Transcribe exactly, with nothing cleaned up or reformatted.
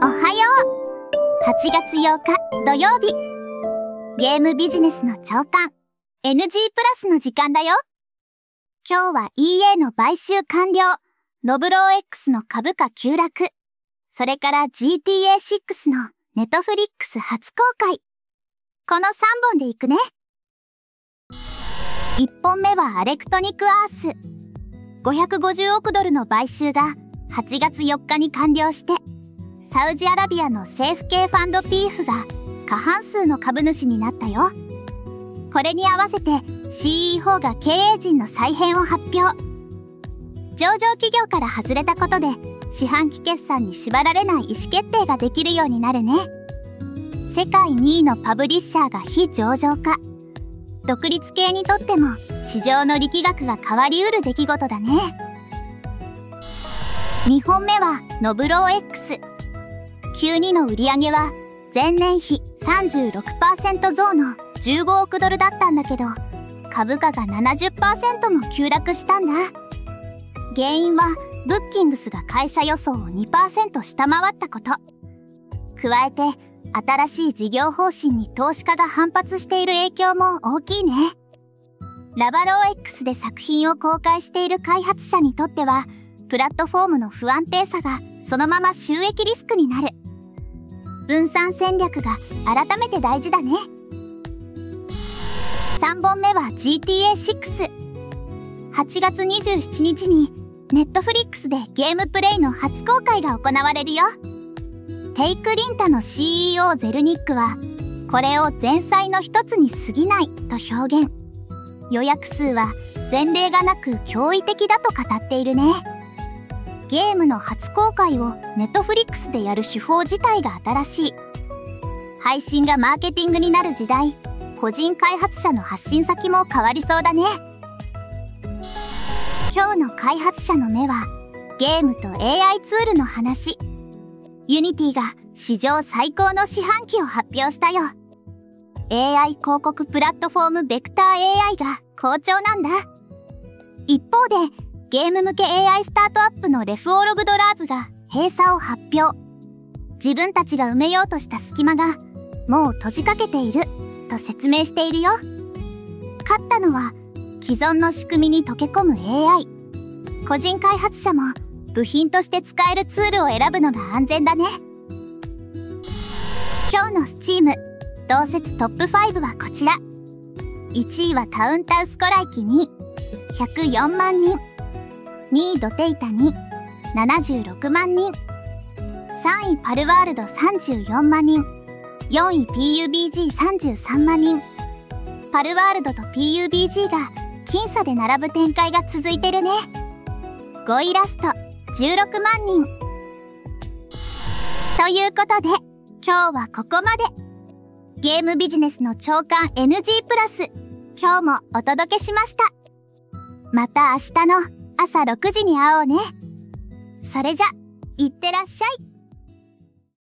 おはよう。はちがつようか土曜日。ゲームビジネスの朝刊 エヌジー プラスの時間だよ。今日は イーエー の買収完了、ノブロー X の株価急落、それから ジーティーエーシックス のネットフリックス初公開。このさんぼんでいくね。いっぽんめはアレクトニックアース。ごひゃくごじゅうおくドルの買収がはちがつよっかに完了して、サウジアラビアの政府系ファンド ピーエフ が過半数の株主になったよ。これに合わせて シーイーオー が経営陣の再編を発表。上場企業から外れたことで四半期決算に縛られない意思決定ができるようになるね。世界にいのパブリッシャーが非上場化。独立系にとっても市場の力学が変わりうる出来事だね。にほんめはノブロー X。キューツー の売上は前年比 さんじゅうろくパーセント 増のじゅうごおくドルだったんだけど、株価が ななじゅっパーセント も急落したんだ。原因はブッキングスが会社予想を にパーセント 下回ったこと。加えて新しい事業方針に投資家が反発している影響も大きいね。ラバロー X で作品を公開している開発者にとっては、プラットフォームの不安定さがそのまま収益リスクになる。分散戦略が改めて大事だね。さんぼんめは ジーティーエーシックス。はちがつにじゅうしちにちにネットフリックスでゲームプレイの初公開が行われるよ。テイクリンタの シーイーオー ゼルニックは、これを前菜の一つに過ぎないと表現。予約数は前例がなく驚異的だと語っているね。ゲームの初公開をネットフリックスでやる手法自体が新しい。配信がマーケティングになる時代、個人開発者の発信先も変わりそうだね。今日の開発者の目は、ゲームと エーアイ ツールの話。ユニティが史上最高の四半期を発表したよ。エーアイ 広告プラットフォームベクター エーアイ が好調なんだ。一方で、ゲーム向け エーアイ スタートアップのレフオログドラーズが閉鎖を発表。自分たちが埋めようとした隙間がもう閉じかけていると説明しているよ。勝ったのは既存の仕組みに溶け込む エーアイ。個人開発者も部品として使えるツールを選ぶのが安全だね。今日の Steam 同説トップごはこちら。いちいはタウンタウスコライキにひゃくよんまんにん。にいドテイタにななじゅうろくまんにん。さんいパルワールドさんじゅうよんまんにん。よんい ピーユービージーさんじゅうさんまんにん。パルワールドと ピーユービージー が僅差で並ぶ展開が続いてるね。ごいラストじゅうろくまんにん。ということで、今日はここまで。ゲームビジネスの朝刊 エヌジー プラス、今日もお届けしました。また明日の朝ろくじに会おうね。それじゃ、いってらっしゃい。